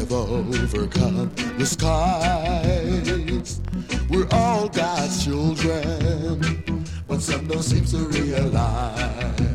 have overcome the skies. We're all God's children, but some don't seem to realize